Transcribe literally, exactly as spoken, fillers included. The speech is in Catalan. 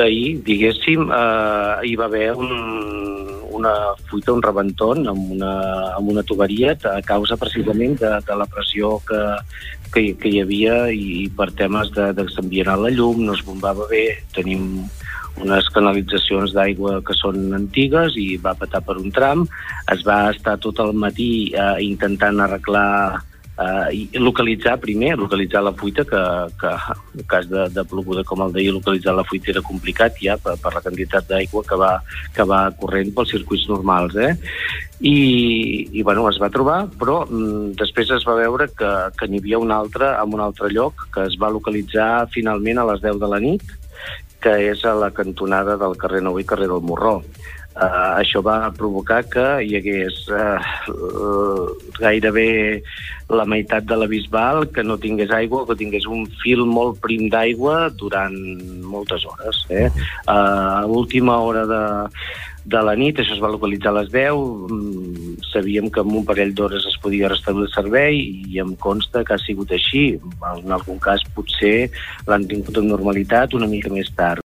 d'ahir, diguéssim, eh, hi va haver un, una fuita, un rebenton amb una, amb una tuberia a causa precisament de, de la pressió que, que, que hi havia i per temes de, de s'enviarà la llum, no es bombava bé, tenim unes canalitzacions d'aigua que són antigues i va petar per un tram. Es va estar tot el matí eh, intentant arreglar eh, i localitzar primer, localitzar la fuita, que, que en cas de, de ploguda com el d'ahir, localitzar la fuita era complicat ja per, per la quantitat d'aigua que va, que va corrent pels circuits normals, eh? I, i bueno, es va trobar, però mm, després es va veure que, que n'hi havia un altre en un altre lloc que es va localitzar finalment a les deu de la nit, que és a la cantonada del carrer Nou i carrer del Morró. Uh, això va provocar que hi hagués uh, gairebé la meitat de la Bisbal que no tingués aigua, que tingués un fil molt prim d'aigua durant moltes hores. Eh? Uh, a l'última hora de, de la nit, això es va localitzar a les deu, um, sabíem que en un parell d'hores es podia restablir el servei i em consta que ha sigut així. En algun cas potser l'han tingut amb normalitat una mica més tard.